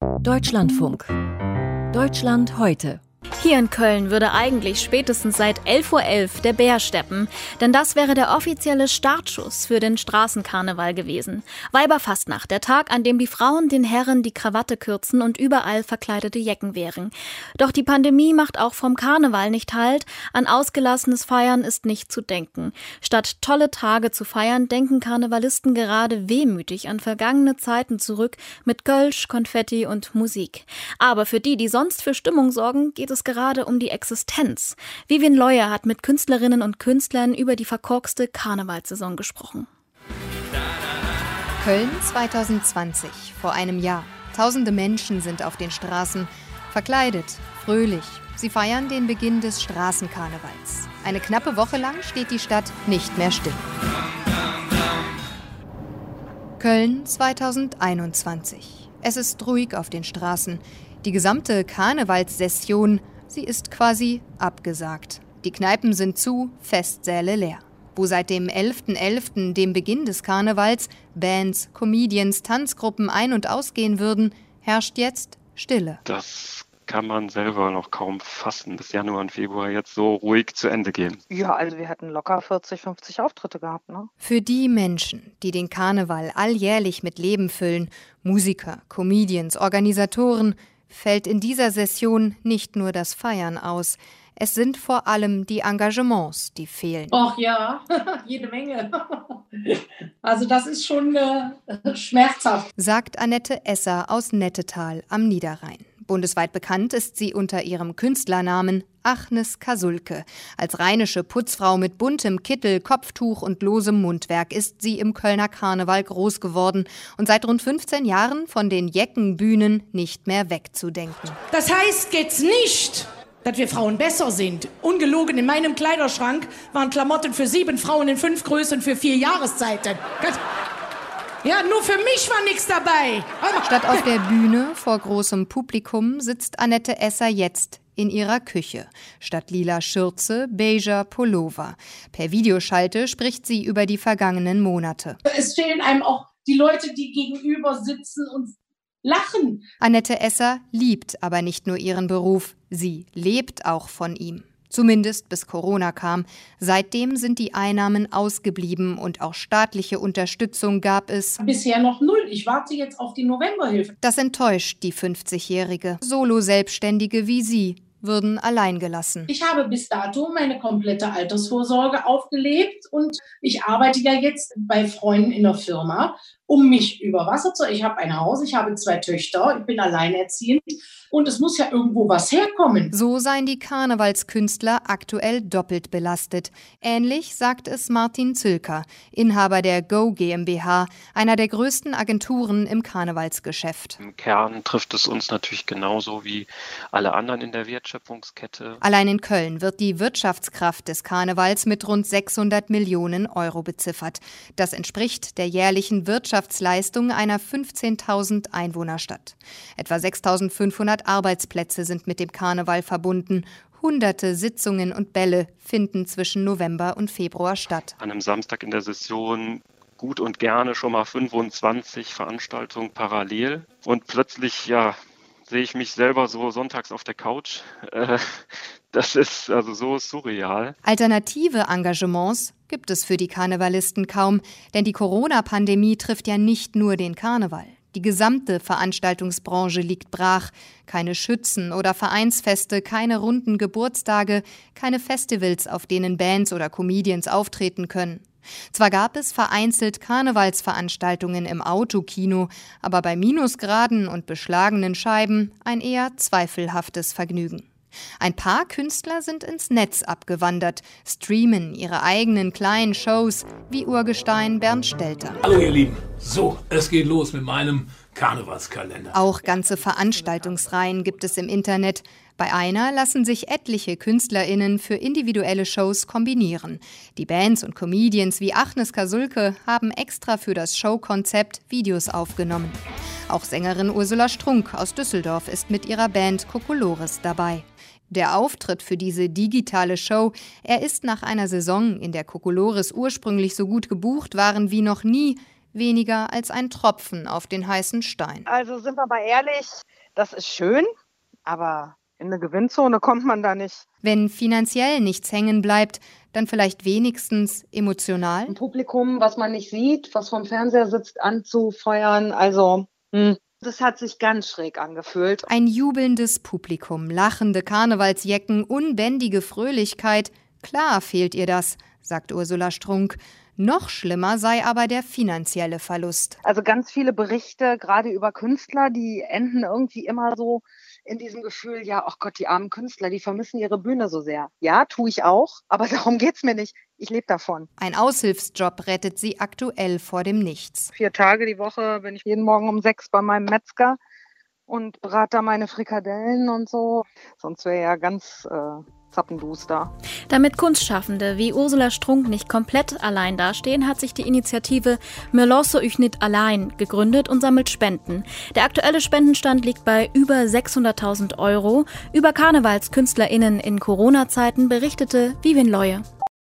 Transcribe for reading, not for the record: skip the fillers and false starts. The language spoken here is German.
Deutschlandfunk. Deutschland heute. Hier in Köln würde eigentlich spätestens seit 11:11 Uhr der Bär steppen, denn das wäre der offizielle Startschuss für den Straßenkarneval gewesen. Weiberfastnacht, der Tag, an dem die Frauen den Herren die Krawatte kürzen und überall verkleidete Jecken wehren. Doch die Pandemie macht auch vom Karneval nicht Halt, an ausgelassenes Feiern ist nicht zu denken. Statt tolle Tage zu feiern, denken Karnevalisten gerade wehmütig an vergangene Zeiten zurück mit Kölsch, Konfetti und Musik. Aber für die sonst für Stimmung sorgen, geht es gerade um die Existenz. Vivian Leuer hat mit Künstlerinnen und Künstlern über die verkorkste Karnevalssaison gesprochen. Köln 2020, vor einem Jahr. Tausende Menschen sind auf den Straßen, verkleidet, fröhlich. Sie feiern den Beginn des Straßenkarnevals. Eine knappe Woche lang steht die Stadt nicht mehr still. Köln 2021. Es ist ruhig auf den Straßen. Die gesamte Karnevalssession, sie ist quasi abgesagt. Die Kneipen sind zu, Festsäle leer. Wo seit dem 11.11., dem Beginn des Karnevals, Bands, Comedians, Tanzgruppen ein- und ausgehen würden, herrscht jetzt Stille. Das kann man selber noch kaum fassen, bis Januar und Februar jetzt so ruhig zu Ende gehen. Ja, also wir hätten locker 40, 50 Auftritte gehabt, ne? Für die Menschen, die den Karneval alljährlich mit Leben füllen, Musiker, Comedians, Organisatoren, fällt in dieser Session nicht nur das Feiern aus. Es sind vor allem die Engagements, die fehlen. Ach ja, jede Menge. Also das ist schon schmerzhaft. Sagt Annette Esser aus Nettetal am Niederrhein. Bundesweit bekannt ist sie unter ihrem Künstlernamen Agnes Kasulke. Als rheinische Putzfrau mit buntem Kittel, Kopftuch und losem Mundwerk ist sie im Kölner Karneval groß geworden und seit rund 15 Jahren von den Jeckenbühnen nicht mehr wegzudenken. Das heißt jetzt nicht, dass wir Frauen besser sind. Ungelogen, in meinem Kleiderschrank waren Klamotten für 7 Frauen in 5 Größen für 4 Jahreszeiten. Ja, nur für mich war nichts dabei. Statt auf der Bühne vor großem Publikum sitzt Annette Esser jetzt in ihrer Küche. Statt lila Schürze, beiger Pullover. Per Videoschalte spricht sie über die vergangenen Monate. Es fehlen einem auch die Leute, die gegenüber sitzen und lachen. Annette Esser liebt aber nicht nur ihren Beruf, sie lebt auch von ihm. Zumindest bis Corona kam. Seitdem sind die Einnahmen ausgeblieben und auch staatliche Unterstützung gab es Bisher noch 0. Ich warte jetzt auf die Novemberhilfe. Das enttäuscht die 50-Jährige. Solo-Selbstständige wie sie würden allein gelassen. Ich habe bis dato meine komplette Altersvorsorge aufgelebt und ich arbeite ja jetzt bei Freunden in der Firma, um mich über Wasser zu... Ich habe ein Haus, ich habe 2 Töchter, ich bin alleinerziehend und es muss ja irgendwo was herkommen. So seien die Karnevalskünstler aktuell doppelt belastet. Ähnlich sagt es Martin Zülker, Inhaber der Go GmbH, einer der größten Agenturen im Karnevalsgeschäft. Im Kern trifft es uns natürlich genauso wie alle anderen in der Wertschöpfungskette. Allein in Köln wird die Wirtschaftskraft des Karnevals mit rund 600 Millionen Euro beziffert. Das entspricht der jährlichen Wirtschaftsleistung einer 15.000 Einwohnerstadt. Etwa 6.500 Arbeitsplätze sind mit dem Karneval verbunden. Hunderte Sitzungen und Bälle finden zwischen November und Februar statt. An einem Samstag in der Session gut und gerne schon mal 25 Veranstaltungen parallel. Und plötzlich, sehe ich mich selber so sonntags auf der Couch. Das ist also so surreal. Alternative Engagements gibt es für die Karnevalisten kaum, denn die Corona-Pandemie trifft ja nicht nur den Karneval. Die gesamte Veranstaltungsbranche liegt brach. Keine Schützen- oder Vereinsfeste, keine runden Geburtstage, keine Festivals, auf denen Bands oder Comedians auftreten können. Zwar gab es vereinzelt Karnevalsveranstaltungen im Autokino, aber bei Minusgraden und beschlagenen Scheiben ein eher zweifelhaftes Vergnügen. Ein paar Künstler sind ins Netz abgewandert, streamen ihre eigenen kleinen Shows, wie Urgestein Bernd Stelter. Hallo ihr Lieben, so, es geht los mit meinem Karnevalskalender. Auch ganze Veranstaltungsreihen gibt es im Internet. Bei einer lassen sich etliche KünstlerInnen für individuelle Shows kombinieren. Die Bands und Comedians wie Agnes Kasulke haben extra für das Showkonzept Videos aufgenommen. Auch Sängerin Ursula Strunk aus Düsseldorf ist mit ihrer Band Kokolores dabei. Der Auftritt für diese digitale Show, er ist nach einer Saison, in der Kokolores ursprünglich so gut gebucht waren wie noch nie, weniger als ein Tropfen auf den heißen Stein. Also sind wir mal ehrlich, das ist schön, aber in eine Gewinnzone kommt man da nicht. Wenn finanziell nichts hängen bleibt, dann vielleicht wenigstens emotional? Ein Publikum, was man nicht sieht, was vom Fernseher sitzt, anzufeuern, also das hat sich ganz schräg angefühlt. Ein jubelndes Publikum, lachende Karnevalsjecken, unbändige Fröhlichkeit. Klar fehlt ihr das, sagt Ursula Strunk. Noch schlimmer sei aber der finanzielle Verlust. Also ganz viele Berichte, gerade über Künstler, die enden irgendwie immer so in diesem Gefühl, ja, ach Gott, die armen Künstler, die vermissen ihre Bühne so sehr. Ja, tue ich auch, aber darum geht's mir nicht. Ich lebe davon. Ein Aushilfsjob rettet sie aktuell vor dem Nichts. 4 Tage die Woche bin ich jeden Morgen um 6 bei meinem Metzger und brate da meine Frikadellen und so. Sonst wäre ja ganz zappenduster. Damit Kunstschaffende wie Ursula Strunk nicht komplett allein dastehen, hat sich die Initiative Mir losse euch nit allein gegründet und sammelt Spenden. Der aktuelle Spendenstand liegt bei über 600.000 €. Über KarnevalskünstlerInnen in Corona-Zeiten berichtete Vivien Leue.